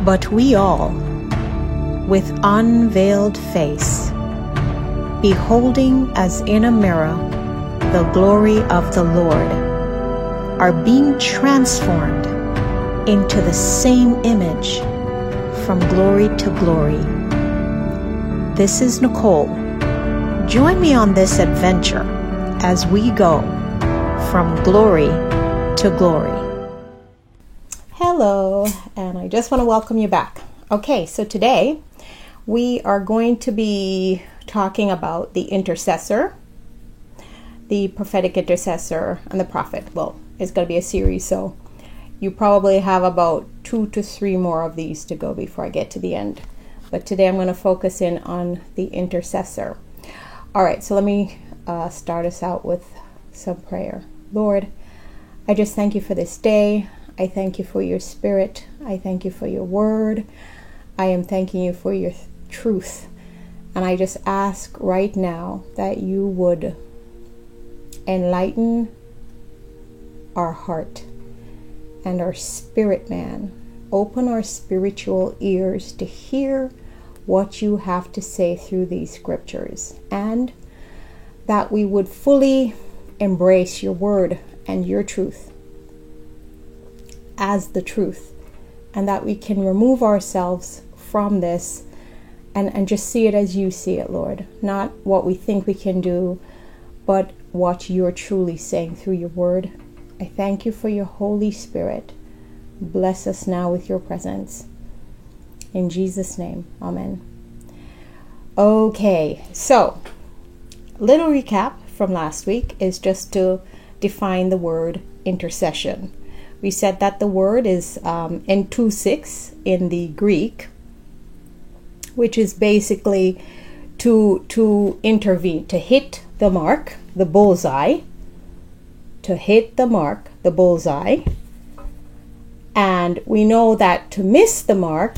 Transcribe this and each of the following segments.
But we all, with unveiled face, beholding as in a mirror the glory of the Lord, are being transformed into the same image from glory to glory. This is Nicole. Join me on this adventure as we go from glory to glory. Hello, and I just want to welcome you back. Okay, so today we are going to be talking about the intercessor, the prophetic intercessor, and the prophet. Well, it's going to be a series, so you probably have about 2 to 3 more of these to go before I get to the end. But today I'm going to focus in on the intercessor. All right, so let me start us out with some prayer. Lord, I just thank you for this day. I thank you for your spirit. I thank you for your word. I am thanking you for your truth. And I just ask right now that you would enlighten our heart and our spirit, man. Open our spiritual ears to hear what you have to say through these scriptures, and that we would fully embrace your word and your truth as the truth, and that we can remove ourselves from this and just see it as you see it, Lord. Not what we think we can do, but what you're truly saying through your word. I thank you for your Holy Spirit. Bless us now with your presence. In Jesus' name, amen. Okay, so little recap from last week is just to define the word intercession. We said that the word is entusis in the Greek, which is basically to intervene, to hit the mark, the bullseye, to hit the mark, the bullseye. And we know that to miss the mark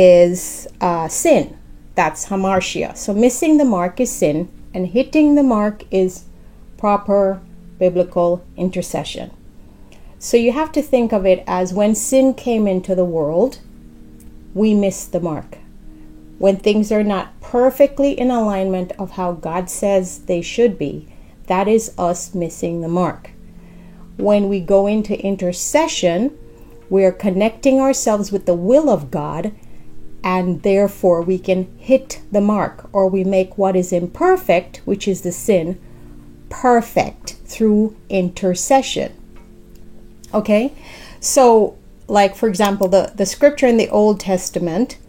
is sin. That's hamartia. So missing the mark is sin, and hitting the mark is proper biblical intercession. So you have to think of it as when sin came into the world, we missed the mark. When things are not perfectly in alignment of how God says they should be, that is us missing the mark. When we go into intercession, we are connecting ourselves with the will of God, and therefore we can hit the mark, or we make what is imperfect, which is the sin, perfect through intercession. Okay, so like for example, the scripture in the Old Testament,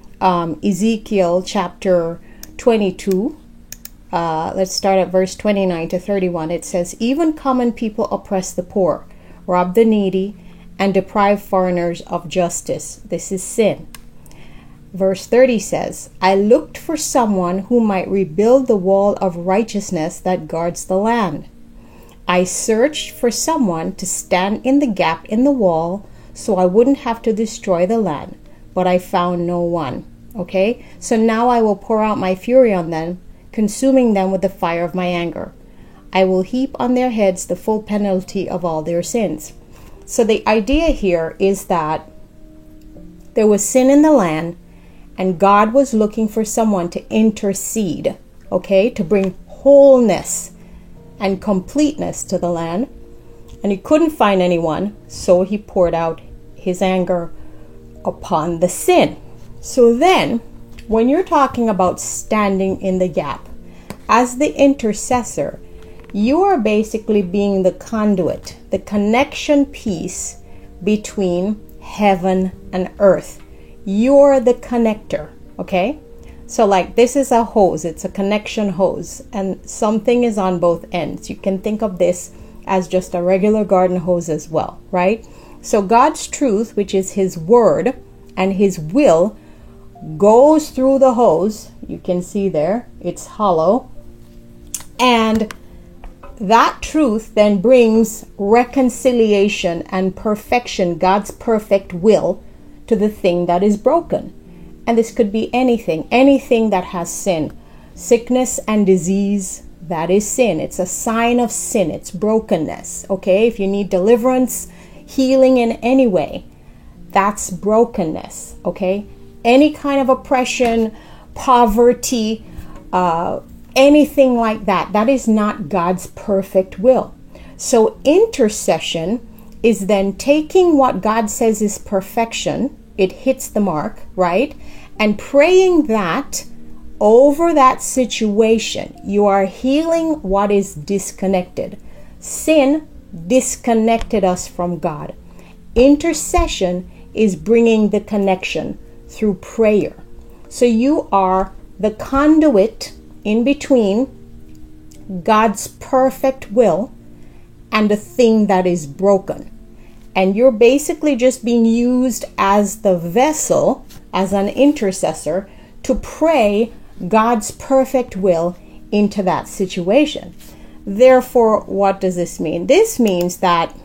Ezekiel chapter 22, let's start at verse 29 to 31. It says, even common people oppress the poor, rob the needy, and deprive foreigners of justice. This is sin. Verse 30 says, I looked for someone who might rebuild the wall of righteousness that guards the land. I searched for someone to stand in the gap in the wall so I wouldn't have to destroy the land, but I found no one. Okay, so now I will pour out my fury on them, consuming them with the fire of my anger. I will heap on their heads the full penalty of all their sins. So the idea here is that there was sin in the land, and God was looking for someone to intercede, okay, to bring wholeness and completeness to the land. And he couldn't find anyone, so he poured out his anger upon the sin. So then, when you're talking about standing in the gap, as the intercessor, you are basically being the conduit, the connection piece between heaven and earth. You're the connector, okay? So like this is a hose, it's a connection hose, and something is on both ends. You can think of this as just a regular garden hose as well, right? So God's truth, which is his word and his will, goes through the hose. You can see there, it's hollow. And that truth then brings reconciliation and perfection, God's perfect will, to the thing that is broken. And this could be anything that has sin. Sickness and disease, that is sin. It's a sign of sin. It's brokenness. Okay, if you need deliverance, healing in any way, that's brokenness, okay? Any kind of oppression, poverty, anything like that, that is not God's perfect will. So intercession is then taking what God says is perfection, it hits the mark, right? And praying that over that situation. You are healing what is disconnected. Sin disconnected us from God. Intercession is bringing the connection through prayer. So you are the conduit in between God's perfect will and the thing that is broken. And you're basically just being used as the vessel, as an intercessor, to pray God's perfect will into that situation. Therefore, what does this mean? This means that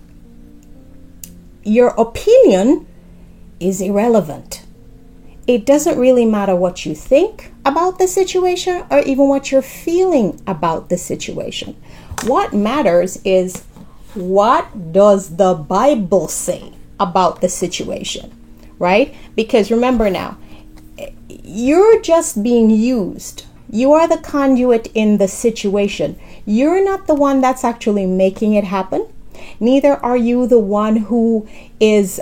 your opinion is irrelevant. It doesn't really matter what you think about the situation or even what you're feeling about the situation. What matters is, what does the Bible say about the situation, right? Because remember now, you're just being used. You are the conduit in the situation. You're not the one that's actually making it happen. Neither are you the one who is,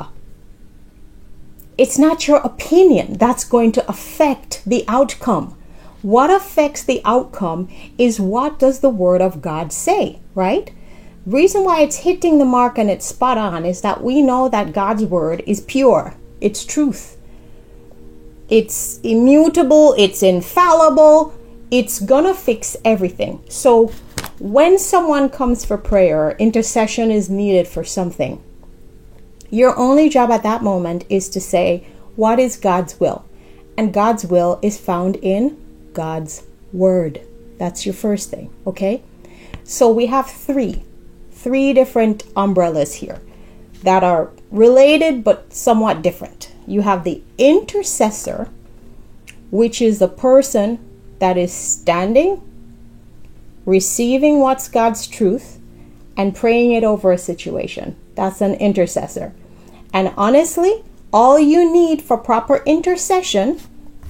it's not your opinion that's going to affect the outcome. What affects the outcome is, what does the Word of God say, right? The reason why it's hitting the mark and it's spot on is that we know that God's Word is pure. It's truth. It's immutable. It's infallible. It's gonna fix everything. So when someone comes for prayer, intercession is needed for something, your only job at that moment is to say, what is God's will? And God's will is found in God's Word. That's your first thing, okay? So we have three different umbrellas here that are related but somewhat different. You have the intercessor, which is the person that is standing, receiving what's God's truth, and praying it over a situation. That's an intercessor. And honestly, all you need for proper intercession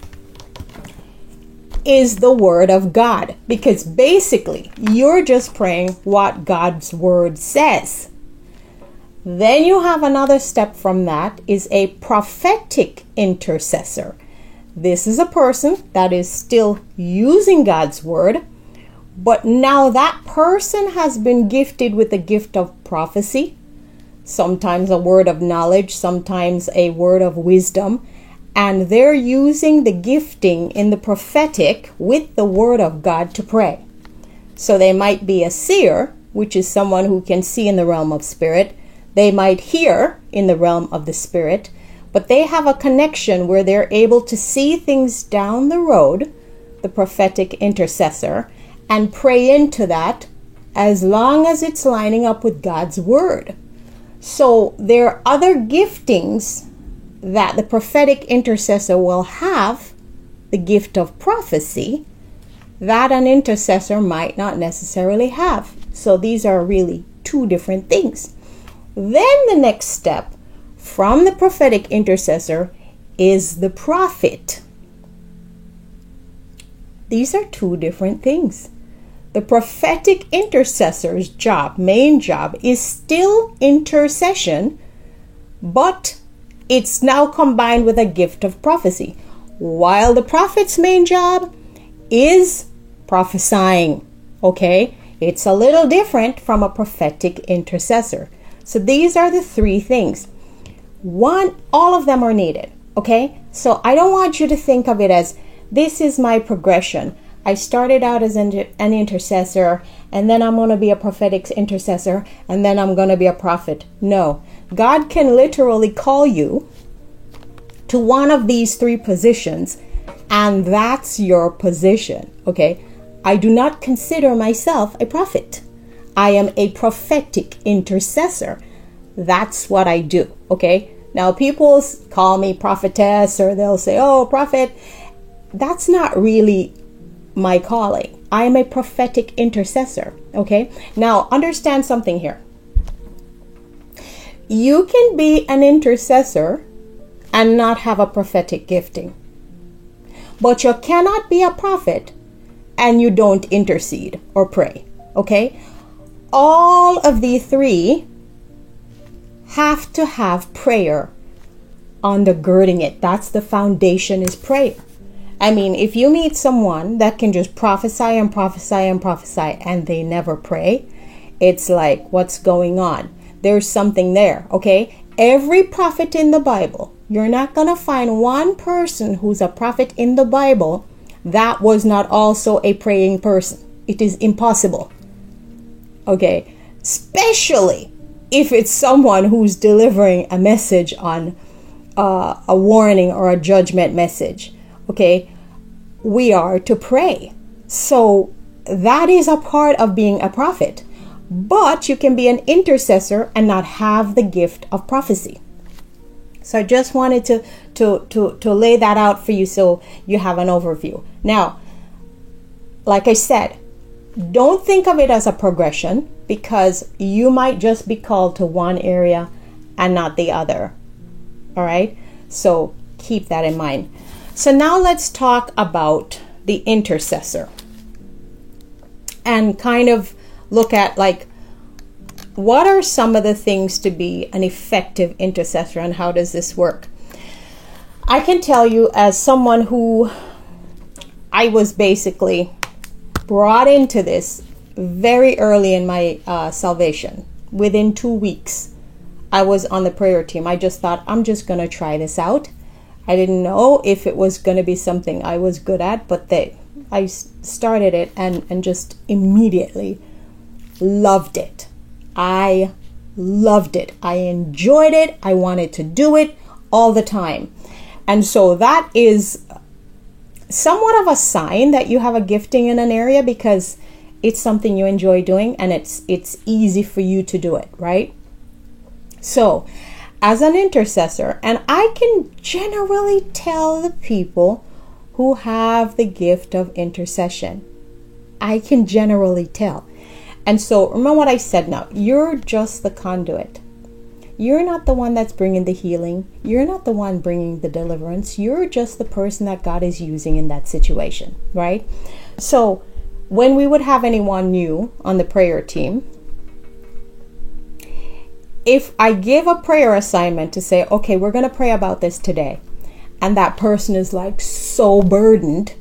is the Word of God, because basically you're just praying what God's Word says. Then you have another step from that, is a prophetic intercessor. This is a person that is still using God's Word, but now that person has been gifted with the gift of prophecy, sometimes a word of knowledge, sometimes a word of wisdom, and they're using the gifting in the prophetic with the Word of God to pray. So they might be a seer, which is someone who can see in the realm of spirit. They might hear in the realm of the spirit, but they have a connection where they're able to see things down the road, the prophetic intercessor, and pray into that as long as it's lining up with God's Word. So there are other giftings that the prophetic intercessor will have, the gift of prophecy, that an intercessor might not necessarily have. So these are really two different things. Then the next step from the prophetic intercessor is the prophet. These are two different things. The prophetic intercessor's job, main job, is still intercession, but it's now combined with a gift of prophecy. While the prophet's main job is prophesying, okay? It's a little different from a prophetic intercessor. So these are the three things. All of them are needed, okay? So I don't want you to think of it as, this is my progression. I started out as an intercessor, and then I'm going to be a prophetic intercessor, and then I'm going to be a prophet. No. God can literally call you to one of these three positions, and that's your position, okay? I do not consider myself a prophet. I am a prophetic intercessor. That's what I do, okay? Now, people call me prophetess, or they'll say, oh, prophet. That's not really my calling. I am a prophetic intercessor, okay? Now, understand something here. You can be an intercessor and not have a prophetic gifting. But you cannot be a prophet and you don't intercede or pray. Okay? All of the three have to have prayer undergirding it. That's the foundation, is prayer. I mean, if you meet someone that can just prophesy and prophesy and prophesy and they never pray, it's like, what's going on? There's something there, okay? Every prophet in the Bible, you're not going to find one person who's a prophet in the Bible that was not also a praying person. It is impossible, okay? Especially if it's someone who's delivering a message on a warning or a judgment message, okay? We are to pray. So that is a part of being a prophet. But you can be an intercessor and not have the gift of prophecy. So I just wanted to lay that out for you so you have an overview. Now, like I said, don't think of it as a progression, because you might just be called to one area and not the other. All right? So keep that in mind. So now let's talk about the intercessor and kind of look at, like, what are some of the things to be an effective intercessor and how does this work? I can tell you, as someone who I was basically brought into this very early in my salvation. Within 2 weeks, I was on the prayer team. I just thought, I'm just going to try this out. I didn't know if it was going to be something I was good at, but I started it and just immediately loved it. I loved it. I enjoyed it. I wanted to do it all the time. And so that is somewhat of a sign that you have a gifting in an area, because it's something you enjoy doing and it's easy for you to do it, right? So as an intercessor, and I can generally tell the people who have the gift of intercession, I can generally tell. And so remember what I said now, you're just the conduit. You're not the one that's bringing the healing. You're not the one bringing the deliverance. You're just the person that God is using in that situation, right? So when we would have anyone new on the prayer team, if I give a prayer assignment to say, okay, we're going to pray about this today, and that person is like so burdened,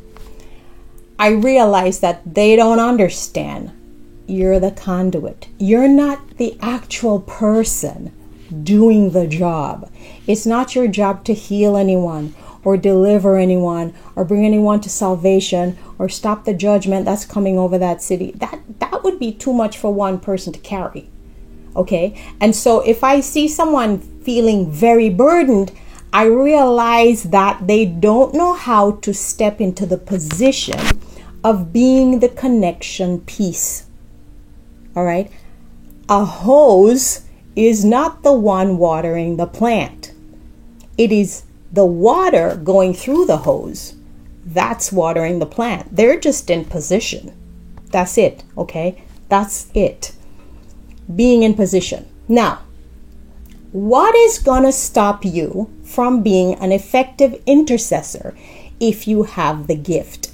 I realize that they don't understand. You're the conduit. You're not the actual person doing the job. It's not your job to heal anyone or deliver anyone or bring anyone to salvation or stop the judgment that's coming over that city. That would be too much for one person to carry. Okay? And so if I see someone feeling very burdened, I realize that they don't know how to step into the position of being the connection piece. All right? A hose is not the one watering the plant. It is the water going through the hose. That's watering the plant. They're just in position. That's it, okay? That's it. Being in position. Now, what is going to stop you from being an effective intercessor if you have the gift?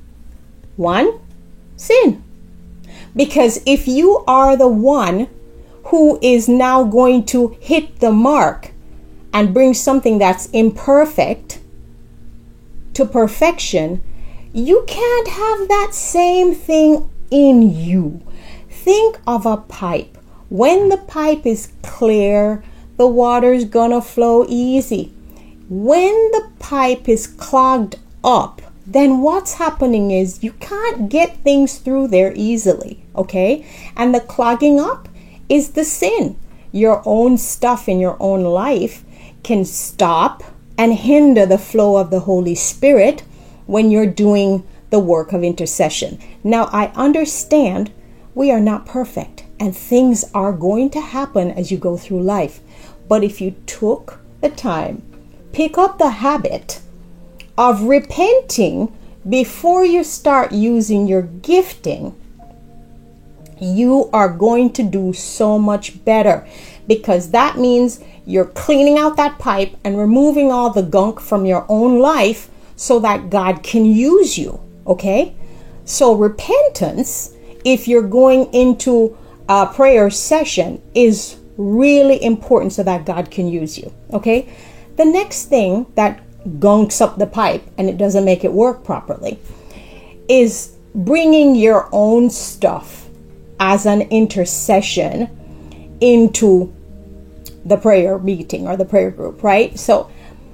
1, sin. Because if you are the one who is now going to hit the mark and bring something that's imperfect to perfection, you can't have that same thing in you. Think of a pipe. When the pipe is clear, the water's gonna flow easy. When the pipe is clogged up, then what's happening is you can't get things through there easily, okay? And the clogging up is the sin. Your own stuff in your own life can stop and hinder the flow of the Holy Spirit when you're doing the work of intercession. Now, I understand we are not perfect and things are going to happen as you go through life. But if you took the time, pick up the habit of repenting before you start using your gifting, you are going to do so much better, because that means you're cleaning out that pipe and removing all the gunk from your own life so that God can use you. Okay? So repentance, if you're going into a prayer session, is really important so that God can use you. Okay? The next thing that gunks up the pipe and it doesn't make it work properly is bringing your own stuff as an intercession into the prayer meeting or the prayer group, right? So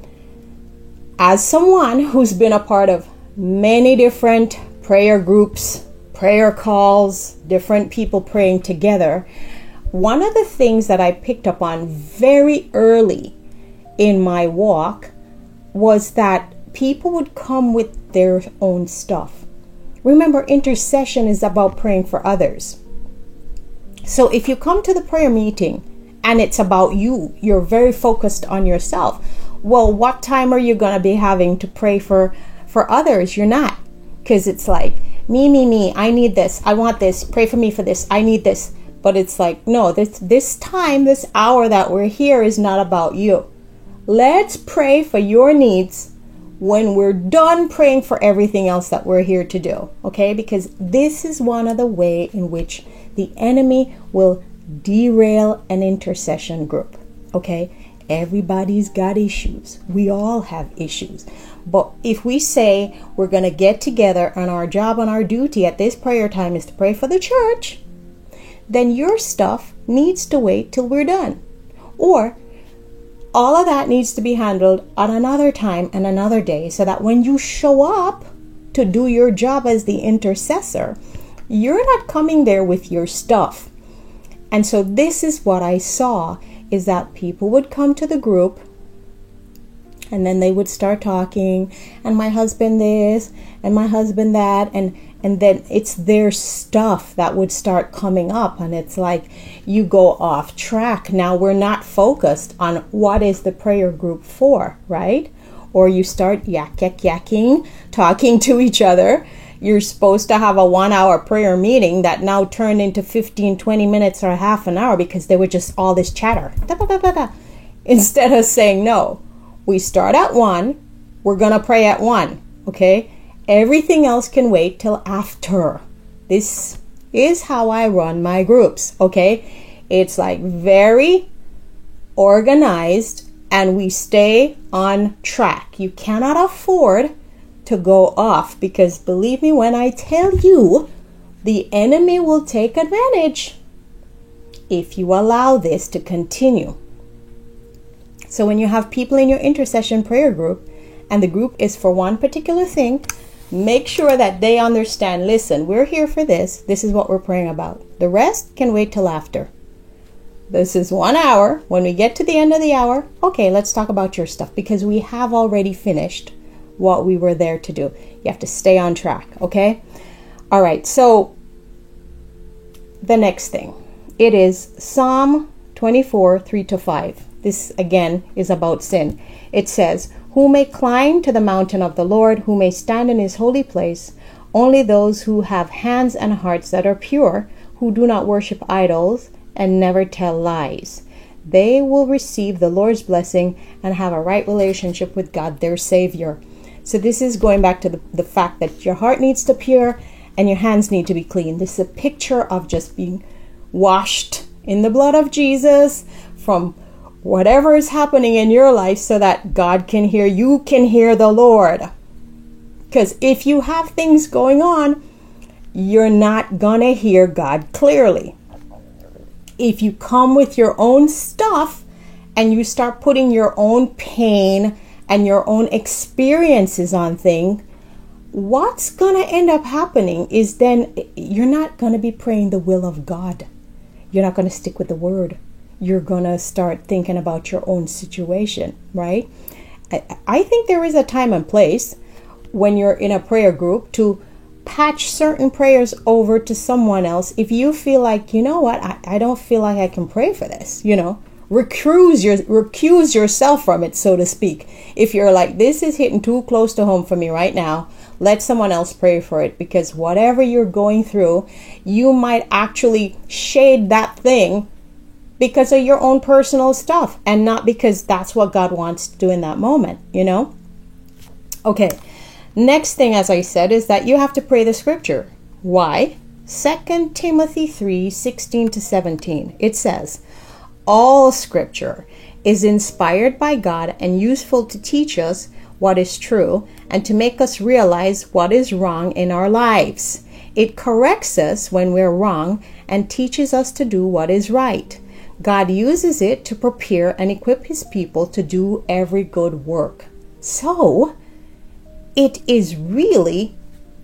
as someone who's been a part of many different prayer groups, prayer calls, different people praying together, one of the things that I picked up on very early in my walk was that people would come with their own stuff. Remember, intercession is about praying for others. So if you come to the prayer meeting and it's about you, you're very focused on yourself. Well, what time are you going to be having to pray for others? You're not. Because it's like, me, I need this, I want this, pray for me for this, I need this. But it's like, no, this time, this hour that we're here is not about you. Let's pray for your needs when we're done praying for everything else that we're here to do. Okay? Because this is one of the ways in which the enemy will derail an intercession group. Okay? Everybody's got issues. We all have issues. But if we say we're going to get together and our job and our duty at this prayer time is to pray for the church, then your stuff needs to wait till we're done. Or all of that needs to be handled on another time and another day so that when you show up to do your job as the intercessor, you're not coming there with your stuff. And so this is what I saw, is that people would come to the group and then they would start talking, and my husband this and my husband that, and then it's their stuff that would start coming up, and it's like you go off track. Now we're not focused on what is the prayer group for, right? Or you start yakking, talking to each other. You're supposed to have a 1-hour prayer meeting that now turned into 15, 20 minutes or half an hour because there was just all this chatter. Instead of saying, no, we start at 1, we're going to pray at 1, okay? Everything else can wait till after. This is how I run my groups, okay? It's like very organized and we stay on track. You cannot afford to go off because believe me when I tell you, the enemy will take advantage if you allow this to continue. So when you have people in your intercession prayer group and the group is for one particular thing, make sure that they understand, listen, we're here for this. This is what we're praying about. The rest can wait till after. This is 1 hour. When we get to the end of the hour, okay, let's talk about your stuff because we have already finished what we were there to do. You have to stay on track, okay? All right, so the next thing, it is Psalm 24, 3-5. This again is about sin. It says, who may climb to the mountain of the Lord, who may stand in his holy place? Only those who have hands and hearts that are pure, who do not worship idols and never tell lies. They will receive the Lord's blessing and have a right relationship with God, their Savior. So this is going back to the fact that your heart needs to be pure and your hands need to be clean. This is a picture of just being washed in the blood of Jesus from whatever is happening in your life so that God can hear, you can hear the Lord. Because if you have things going on, you're not gonna hear God clearly. If you come with your own stuff and you start putting your own pain and your own experiences on things, what's gonna end up happening is then you're not gonna be praying the will of God. You're not gonna stick with the word. You're gonna start thinking about your own situation, right? I think there is a time and place when you're in a prayer group to patch certain prayers over to someone else. If you feel like, you know what, I don't feel like I can pray for this, recuse yourself from it, so to speak. If you're like, this is hitting too close to home for me right now, let someone else pray for it, because whatever you're going through, you might actually shade that thing because of your own personal stuff and not because that's what God wants to do in that moment, you know? Okay, next thing, as I said, is that you have to pray the scripture. Why? 2 Timothy 3:16-17. It says, all scripture is inspired by God and useful to teach us what is true and to make us realize what is wrong in our lives. It corrects us when we're wrong and teaches us to do what is right. God uses it to prepare and equip his people to do every good work. So, it is really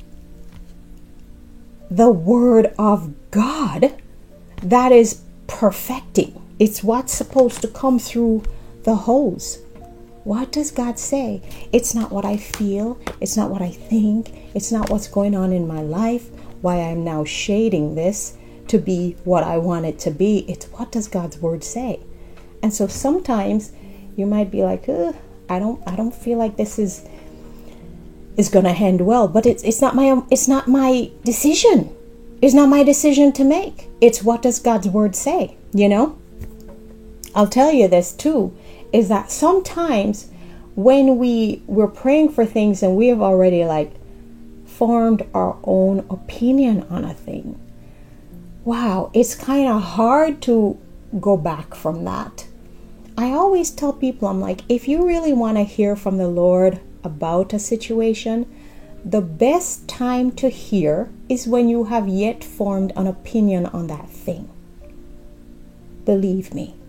the word of God that is perfecting. It's what's supposed to come through the hose. What does God say? It's not what I feel. It's not what I think. It's not what's going on in my life, why I'm now shading this to be what I want it to be. It's what does God's word say? And so sometimes you might be like, I don't feel like this is going to end well, but it's not my decision. It's not my decision to make. It's what does God's word say, you know? I'll tell you this too, is that sometimes when we're praying for things and we have already like formed our own opinion on a thing, wow, it's kind of hard to go back from that. I always tell people, I'm like, if you really want to hear from the Lord about a situation, the best time to hear is when you have yet formed an opinion on that thing. Believe me.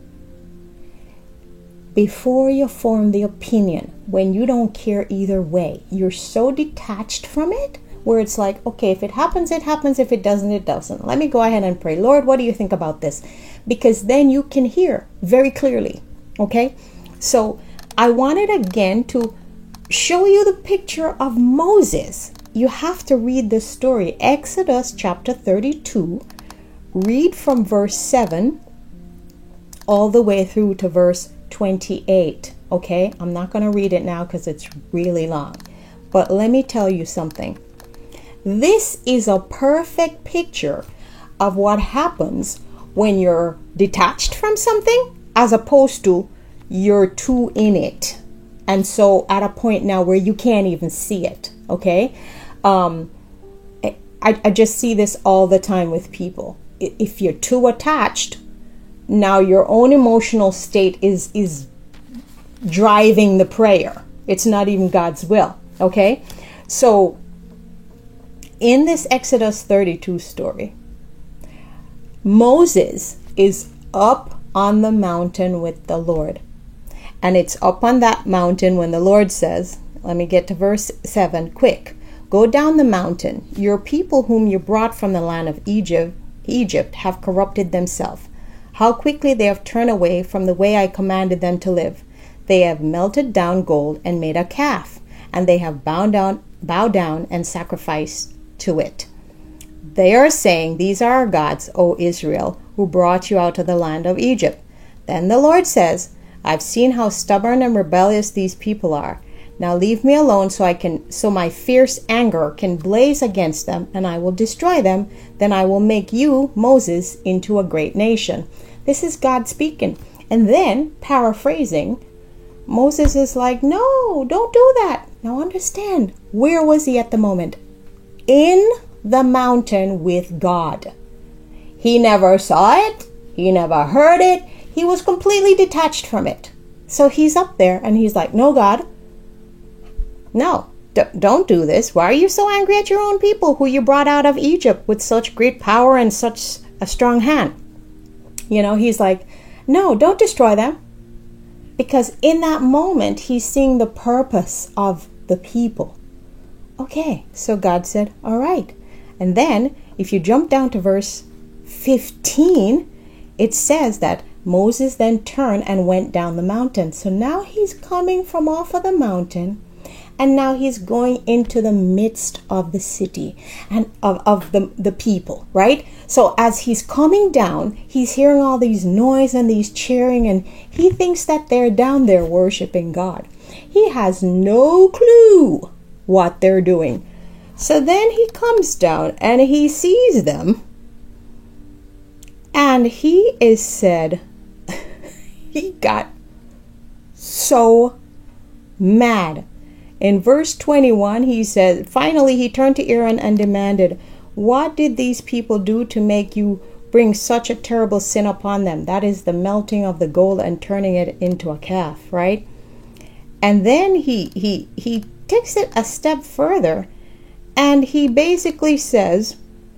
Before you form the opinion, when you don't care either way, you're so detached from it, where it's like, okay, if it happens, it happens. If it doesn't, it doesn't. Let me go ahead and pray. Lord, what do you think about this? Because then you can hear very clearly, okay? So I wanted again to show you the picture of Moses. You have to read this story. Exodus chapter 32, read from verse 7 all the way through to verse 28. Okay, I'm not going to read it now because it's really long. But let me tell you something. This is a perfect picture of what happens when you're detached from something as opposed to you're too in it. And so at a point now where you can't even see it. Okay. I just see this all the time with people. If you're too attached, now your own emotional state is driving the prayer. It's not even God's will. Okay. So in this Exodus 32 story, Moses is up on the mountain with the Lord. And it's up on that mountain when the Lord says, let me get to verse 7, quick. Go down the mountain. Your people whom you brought from the land of Egypt have corrupted themselves. How quickly they have turned away from the way I commanded them to live. They have melted down gold and made a calf, and they have bowed down and sacrificed to it. They are saying, these are our gods, O Israel, who brought you out of the land of Egypt. Then the Lord says, I've seen how stubborn and rebellious these people are. Now leave me alone so my fierce anger can blaze against them, and I will destroy them. Then I will make you, Moses, into a great nation. This is God speaking. And then, paraphrasing, Moses is like, no, don't do that. Now understand, where was he at the moment? In the mountain with God. He never saw it. He never heard it. He was completely detached from it. So he's up there and he's like, no, God, no, don't do this. Why are you so angry at your own people who you brought out of Egypt with such great power and such a strong hand? You know, he's like, no, don't destroy them. Because in that moment, he's seeing the purpose of the people. Okay, so God said, all right. And then if you jump down to verse 15, it says that Moses then turned and went down the mountain. So now he's coming from off of the mountain, and now he's going into the midst of the city and of the people, right? So as he's coming down, he's hearing all these noise and these cheering, and he thinks that they're down there worshiping God. He has no clue what they're doing. So then he comes down and he sees them, and he is said, He got so mad. In verse 21, he says, finally he turned to Aaron and demanded, "What did these people do to make you bring such a terrible sin upon them?" That is the melting of the gold and turning it into a calf, right? And then he takes it a step further, and he basically says,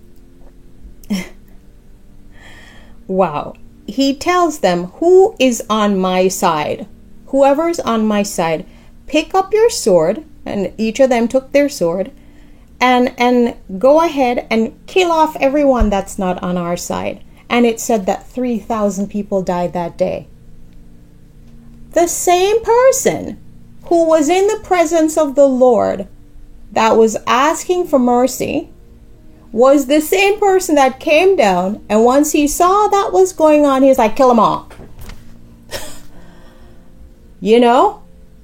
wow, he tells them, who is on my side? Whoever's on my side, pick up your sword. And each of them took their sword, and go ahead and kill off everyone that's not on our side. And it said that 3,000 people died that day. The same person who was in the presence of the Lord that was asking for mercy was the same person that came down, and once he saw that was going on, he's like, kill them all. You know?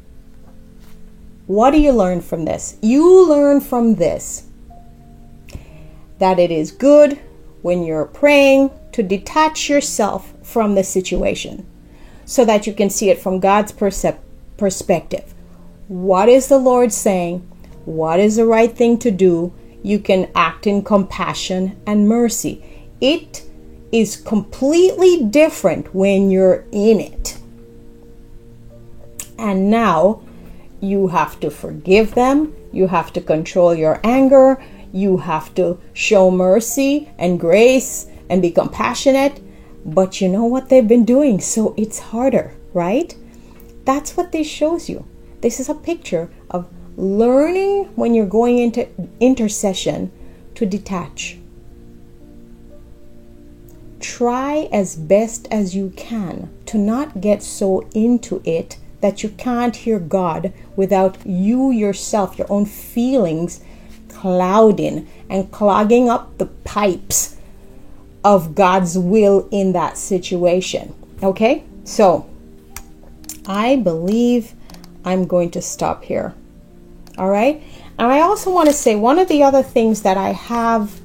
What do you learn from this? You learn from this that it is good when you're praying to detach yourself from the situation so that you can see it from God's perspective. What is the Lord saying? What is the right thing to do? You can act in compassion and mercy. It is completely different when you're in it. And now you have to forgive them. You have to control your anger. You have to show mercy and grace and be compassionate. But you know what they've been doing, so it's harder, right? That's what this shows you. This is a picture of learning when you're going into intercession to detach. Try as best as you can to not get so into it that you can't hear God without you yourself, your own feelings, clouding and clogging up the pipes of God's will in that situation. Okay? So, I believe I'm going to stop here. All right? And I also want to say one of the other things that I have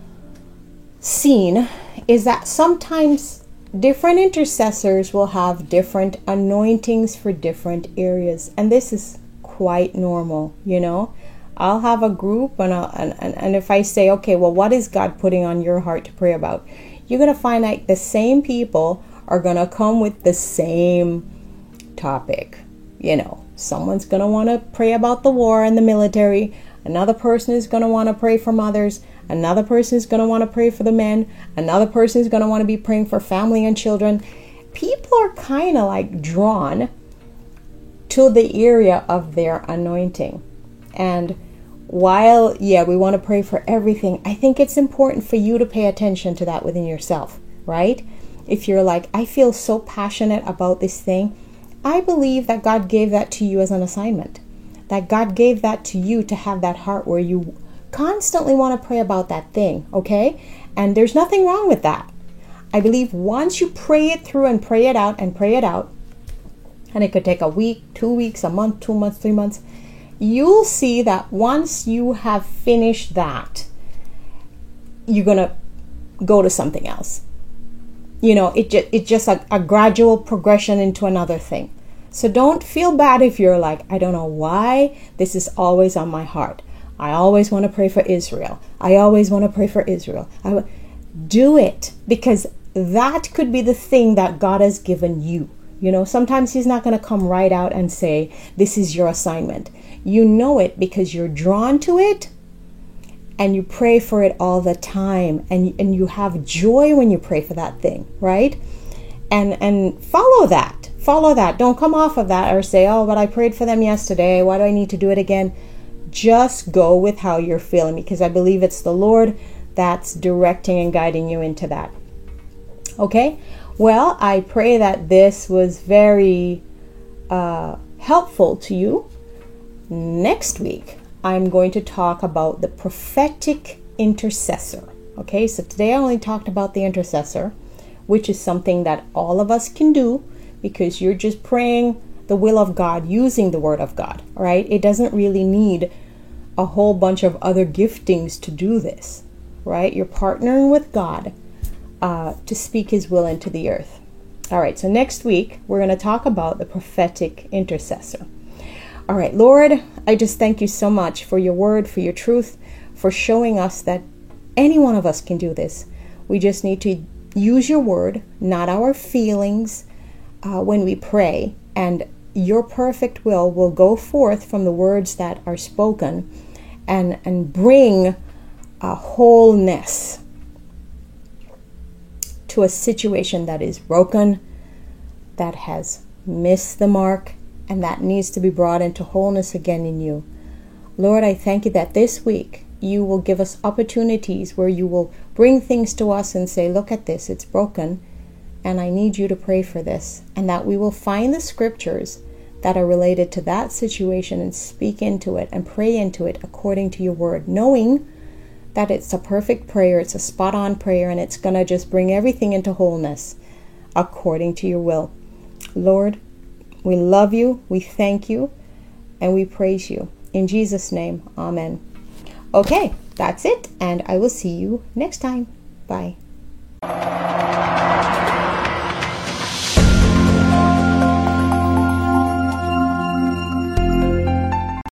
seen is that sometimes different intercessors will have different anointings for different areas. And this is quite normal, you know. I'll have a group and if I say, okay, well, what is God putting on your heart to pray about? You're going to find like the same people are going to come with the same topic. You know, someone's going to want to pray about the war and the military. Another person is going to want to pray for mothers. Another person is going to want to pray for the men. Another person is going to want to be praying for family and children. People are kind of like drawn to the area of their anointing. And while, yeah, we want to pray for everything, I think it's important for you to pay attention to that within yourself, right? If you're like, I feel so passionate about this thing, I believe that God gave that to you as an assignment. That God gave that to you to have that heart where you constantly want to pray about that thing, okay? And there's nothing wrong with that. I believe once you pray it through and pray it out, and it could take a week, 2 weeks, a month, 2 months, 3 months, you'll see that once you have finished that, you're going to go to something else. You know, it's just a gradual progression into another thing. So don't feel bad if you're like, I don't know why this is always on my heart. I always want to pray for Israel. I always want to pray for Israel. Do it, because that could be the thing that God has given you. You know, sometimes he's not going to come right out and say, this is your assignment. You know it because you're drawn to it and you pray for it all the time. And you have joy when you pray for that thing, right? And follow that. Follow that. Don't come off of that or say, oh, but I prayed for them yesterday. Why do I need to do it again? Just go with how you're feeling, because I believe it's the Lord that's directing and guiding you into that. Okay? Well, I pray that this was very helpful to you. Next week, I'm going to talk about the prophetic intercessor. Okay, so today I only talked about the intercessor, which is something that all of us can do because you're just praying the will of God using the word of God. All right, it doesn't really need a whole bunch of other giftings to do this, right? You're partnering with God to speak his will into the earth. All right, so next week we're going to talk about the prophetic intercessor. All right, Lord, I just thank you so much for your word, for your truth, for showing us that any one of us can do this. We just need to use your word, not our feelings, when we pray, and your perfect will go forth from the words that are spoken and bring a wholeness to a situation that is broken, that has missed the mark, and that needs to be brought into wholeness again in you. Lord, I thank you that this week you will give us opportunities where you will bring things to us and say, look at this, it's broken, and I need you to pray for this. And that we will find the scriptures that are related to that situation and speak into it and pray into it according to your word, knowing that it's a perfect prayer, it's a spot-on prayer, and it's going to just bring everything into wholeness according to your will. Lord, we love you, we thank you, and we praise you. In Jesus' name, amen. Okay, that's it, and I will see you next time. Bye.